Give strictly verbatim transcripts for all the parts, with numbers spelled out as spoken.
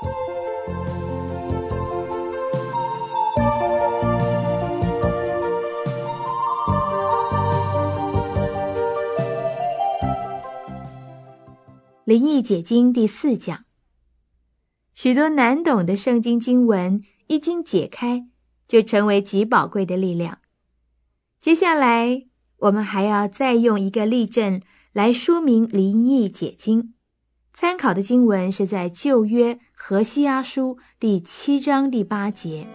灵异解经第四讲，许多难懂的圣经经文一经解开，就成为极宝贵的力量。接下来我们还要再用一个例证来说明灵异解经。参考的经文是在旧约何西阿书第七章第八节。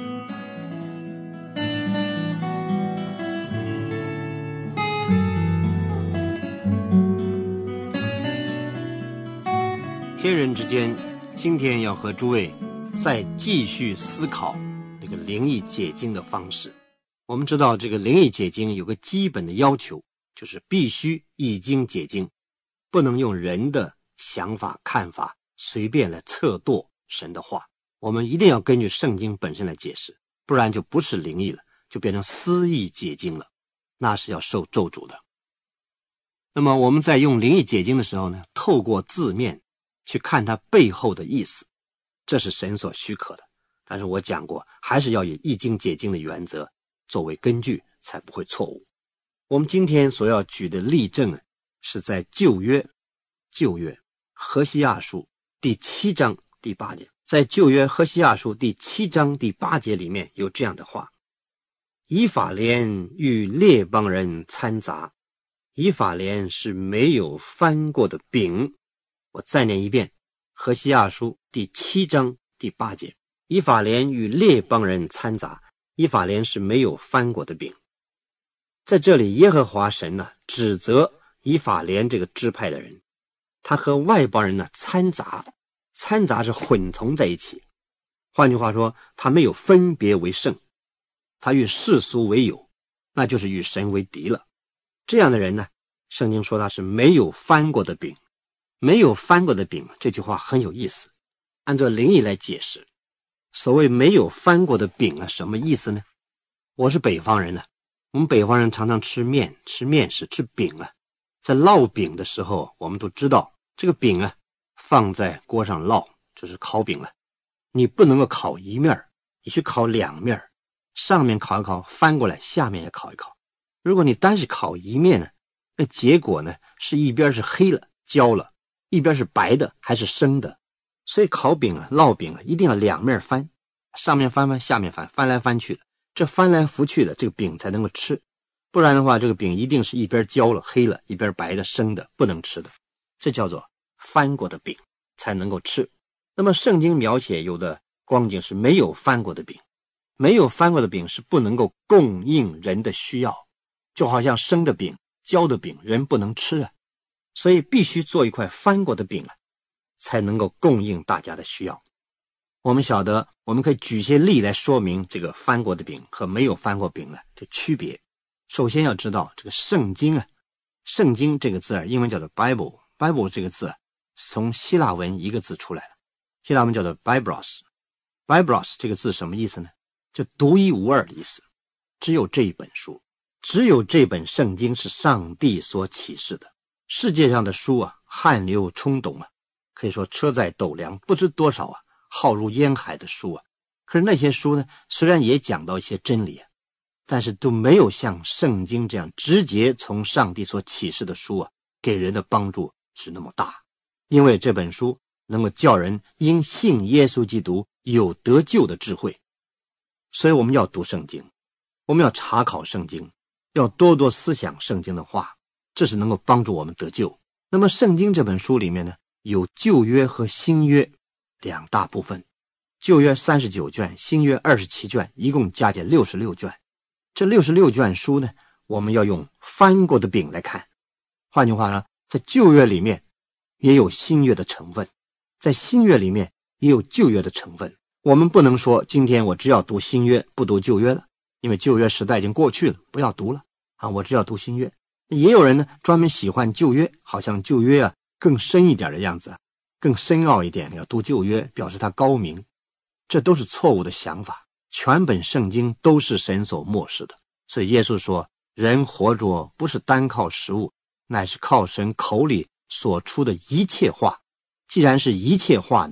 天人之间，今天要和诸位再继续思考这个灵异解经的方式。我们知道这个灵异解经有个基本的要求，就是必须易经解经，不能用人的想法看法随便来测度神的话，我们一定要根据圣经本身来解释，不然就不是灵异了，就变成私意解经了，那是要受咒诅的。那么我们在用灵异解经的时候呢，透过字面去看它背后的意思，这是神所许可的。但是我讲过，还是要以易经解经的原则作为根据，才不会错误。我们今天所要举的例证是在旧约旧约何西阿书第七章第八节。在旧约何西阿书第七章第八节里面有这样的话：以法莲与列邦人掺杂，以法莲是没有翻过的饼。我再念一遍，何西阿书第七章第八节：以法莲与列邦人掺杂，以法莲是没有翻过的饼。在这里耶和华神呢，指责以法莲这个支派的人，他和外邦人呢掺杂，掺杂是混同在一起。换句话说，他没有分别为圣，他与世俗为友，那就是与神为敌了。这样的人呢，圣经说他是没有翻过的饼。没有翻过的饼，这句话很有意思。按照灵异来解释，所谓没有翻过的饼啊，什么意思呢？我是北方人呢、啊，我们北方人常常吃面，吃面食，吃饼啊。在烙饼的时候，我们都知道这个饼啊放在锅上烙，就是烤饼了。你不能够烤一面，你去烤两面，上面烤一烤，翻过来下面也烤一烤。如果你单是烤一面呢，那结果呢是一边是黑了焦了，一边是白的还是生的。所以烤饼啊烙饼啊一定要两面翻，上面翻翻下面翻，翻来翻去的，这翻来覆去的这个饼才能够吃。不然的话，这个饼一定是一边焦了黑了，一边白的生的，不能吃的。这叫做翻过的饼才能够吃。那么圣经描写有的光景是没有翻过的饼，没有翻过的饼是不能够供应人的需要，就好像生的饼焦的饼人不能吃啊，所以必须做一块翻过的饼啊，才能够供应大家的需要。我们晓得，我们可以举些例来说明这个翻过的饼和没有翻过饼的这区别。首先要知道这个圣经啊，圣经这个字啊，英文叫做 Bible， Bible 这个字啊，从希腊文一个字出来了，希腊文叫做 Biblos。 Biblos 这个字什么意思呢？就独一无二的意思，只有这一本书，只有这本圣经是上帝所启示的。世界上的书啊，汗流冲动啊，可以说车载斗量，不知多少啊，浩如烟海的书啊。可是那些书呢，虽然也讲到一些真理啊，但是都没有像圣经这样直接从上帝所启示的书啊，给人的帮助是那么大。因为这本书能够叫人因信耶稣基督有得救的智慧。所以我们要读圣经，我们要查考圣经，要多多思想圣经的话，这是能够帮助我们得救。那么圣经这本书里面呢，有旧约和新约两大部分，旧约三十九卷，新约二十七卷，一共加起来六十六卷。这六十六卷书呢，我们要用翻过的饼来看。换句话说，在旧约里面也有新约的成分，在新约里面也有旧约的成分。我们不能说今天我只要读新约不读旧约了，因为旧约时代已经过去了，不要读了啊，我只要读新约。也有人呢专门喜欢旧约，好像旧约啊更深一点的样子，更深奥一点，要读旧约表示它高明。这都是错误的想法，全本圣经都是神所默示的。所以耶稣说，人活着不是单靠食物，乃是靠神口里所出的一切话。既然是一切话呢，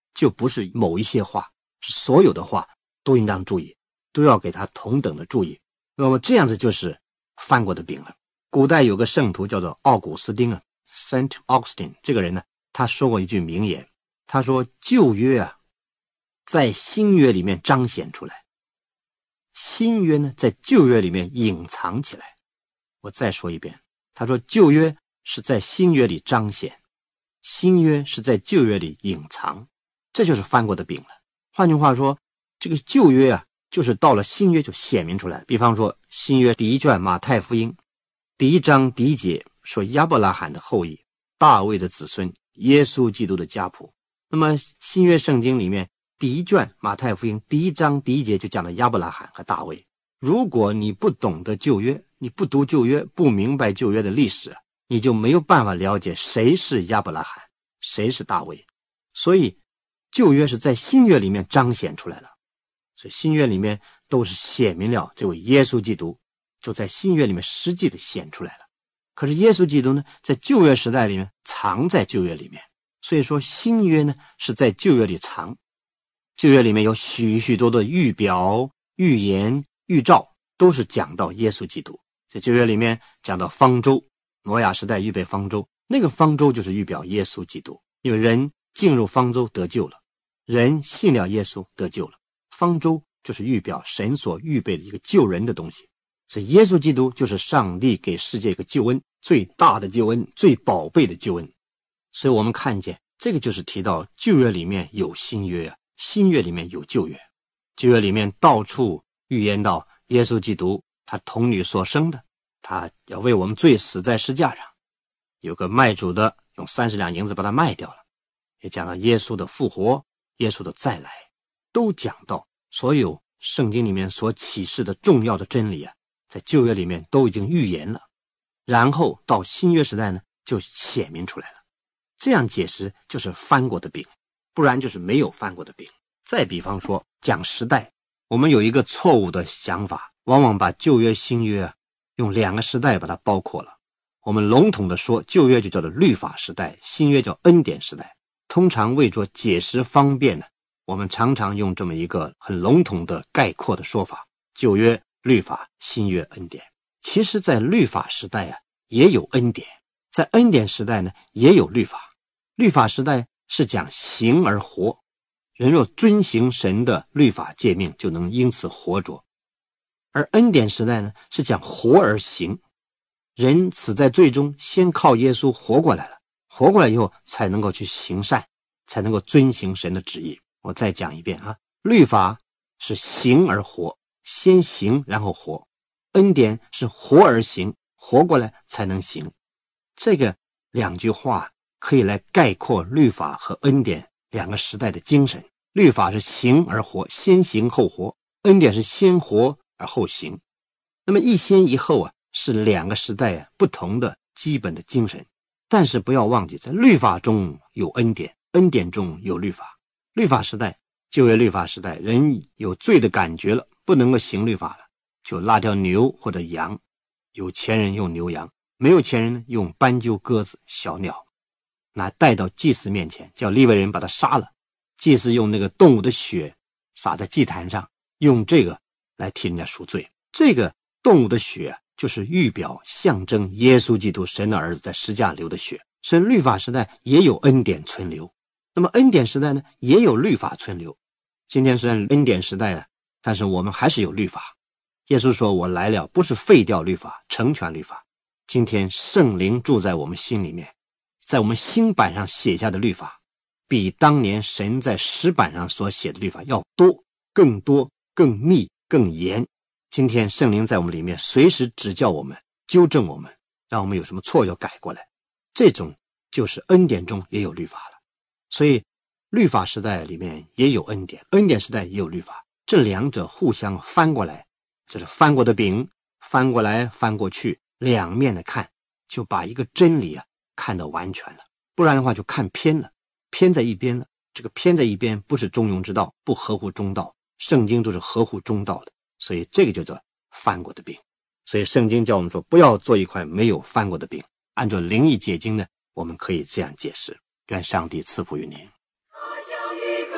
就不是某一些话，是所有的话都应当注意，都要给他同等的注意。那么这样子就是翻过的饼了。古代有个圣徒叫做奥古斯丁啊 Saint Augustine， 这个人呢，他说过一句名言，他说旧约啊在新约里面彰显出来，新约呢在旧约里面隐藏起来。我再说一遍，他说旧约是在新约里彰显，新约是在旧约里隐藏，这就是翻过的饼了。换句话说，这个旧约啊就是到了新约就显明出来。比方说新约第一卷马太福音第一章第一节说亚伯拉罕的后裔，大卫的子孙，耶稣基督的家谱。那么新约圣经里面第一卷马太福音第一章第一节就讲了亚伯拉罕和大卫。如果你不懂得旧约，你不读旧约，不明白旧约的历史，你就没有办法了解谁是亚伯拉罕，谁是大卫。所以旧约是在新约里面彰显出来了，所以新约里面都是显明了这位耶稣基督，就在新约里面实际的显出来了。可是耶稣基督呢，在旧约时代里面藏在旧约里面，所以说新约呢是在旧约里藏。旧约里面有许许多的预表、预言、预兆，都是讲到耶稣基督。在旧约里面讲到方舟，挪亚时代预备方舟，那个方舟就是预表耶稣基督，因为人进入方舟得救了，人信了耶稣得救了，方舟就是预表神所预备的一个救人的东西。所以耶稣基督就是上帝给世界一个救恩，最大的救恩，最宝贝的救恩。所以我们看见这个就是提到旧约里面有新约啊，新约里面有旧约。旧约里面到处预言到耶稣基督他童女所生的，他要为我们罪死在十架上，有个卖主的用三十两银子把他卖掉了，也讲到耶稣的复活，耶稣的再来，都讲到所有圣经里面所启示的重要的真理啊，在旧约里面都已经预言了，然后到新约时代呢就显明出来了。这样解释就是翻过的饼，不然就是没有翻过的饼。再比方说讲时代，我们有一个错误的想法，往往把旧约新约啊用两个时代把它包括了。我们笼统的说，旧约就叫做律法时代，新约叫恩典时代。通常为着解释方便呢，我们常常用这么一个很笼统的概括的说法，旧约律法，新约恩典。其实在律法时代啊也有恩典，在恩典时代呢也有律法。律法时代是讲行而活，人若遵行神的律法诫命就能因此活着。而恩典时代呢是讲活而行，人死在罪中，先靠耶稣活过来了，活过来以后才能够去行善，才能够遵行神的旨意。我再讲一遍啊，律法是行而活，先行然后活，恩典是活而行，活过来才能行。这个两句话可以来概括律法和恩典两个时代的精神。律法是行而活，先行后活，恩典是先活而后行。那么一先一后啊，是两个时代啊不同的基本的精神。但是不要忘记，在律法中有恩典，恩典中有律法。律法时代，旧约律法时代，人有罪的感觉了，不能够行律法了，就拉条牛或者羊，有钱人用牛羊，没有钱人呢用斑鸠、鸽子、小鸟，拿带到祭司面前，叫利未人把它杀了。祭司用那个动物的血洒在祭坛上，用这个来替人家赎罪。这个动物的血就是预表象征耶稣基督神的儿子在十架流的血。所以律法时代也有恩典存留，那么恩典时代呢也有律法存留。今天虽然恩典时代了，但是我们还是有律法。耶稣说，我来了不是废掉律法，成全律法。今天圣灵住在我们心里面，在我们心板上写下的律法比当年神在石板上所写的律法要多，更多，更密，更严。今天圣灵在我们里面随时指教我们，纠正我们，让我们有什么错要改过来。这种就是恩典中也有律法了。所以律法时代里面也有恩典，恩典时代也有律法，这两者互相翻过来，这是翻过的饼，翻过来翻过去，两面的看，就把一个真理啊看得完全了。不然的话就看偏了，偏在一边了。这个偏在一边不是中庸之道，不合乎中道，圣经都是合乎中道的，所以这个就叫翻过的饼。所以圣经叫我们说，不要做一块没有翻过的饼。按照灵意解经呢，我们可以这样解释。愿上帝赐福于您。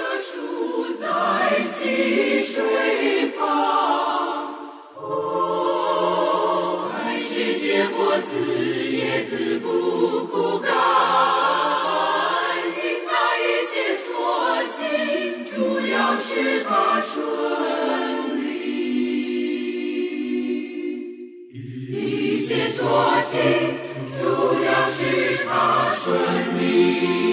溪水旁，哦，爱是结果子，叶子不枯干，因他一切所行，主要是他顺利。一切所行，主要是他顺利。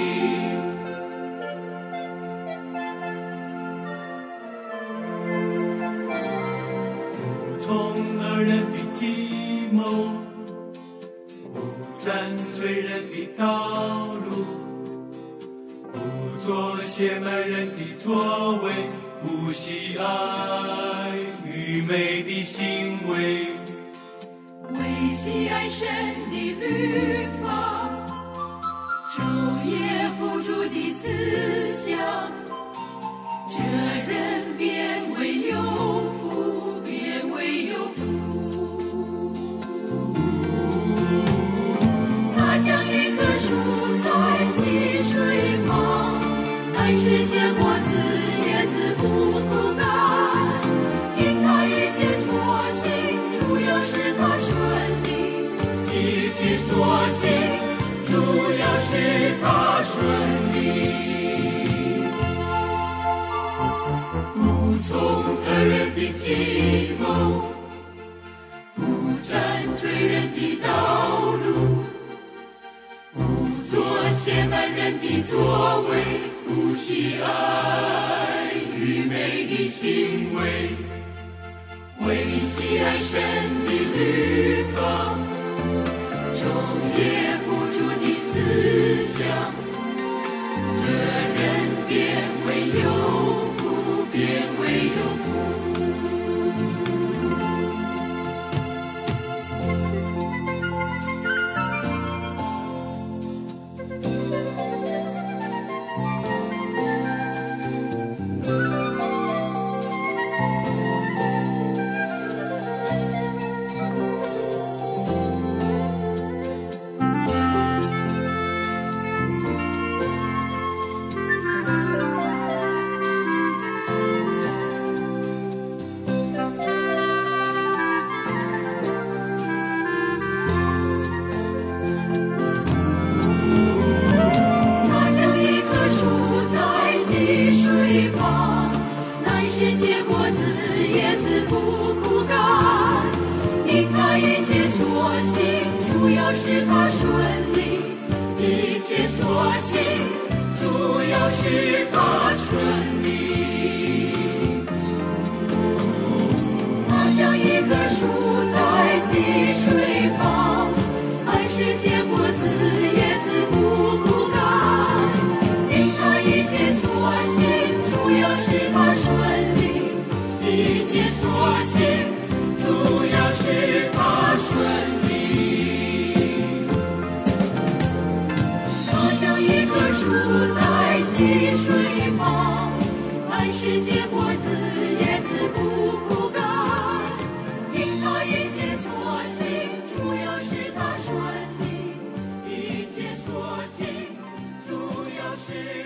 从恶人的计谋，不占罪人的道路，不做亵慢人的作为，不喜爱愚昧的行为， 为喜爱神的律法，昼夜不住的思想，这人便为有福，便为有福。他像一棵树在溪水旁，按时结果子，叶子不枯干，因他一切所行，主要是他顺利。一切所行，主要是他顺利。不从恶人的计谋，不占罪人的道路，不做亵慢人的作为，不喜爱愚昧的行为，为喜爱神的律法，昼夜不住的思想，这人便为有福，便为有福。结果子，叶子不枯干，因他一切所行，主要是他顺利。一切所行，主要是他顺利。他像一棵树在溪水旁，按时结果子，叶子不枯干，因他一切所行，主要是他顺利。一切所行，主要是他顺利。他像一棵树在溪水旁，按时结果子，叶子不枯干，因他一切所行，主要是他顺利。一切所行，主要是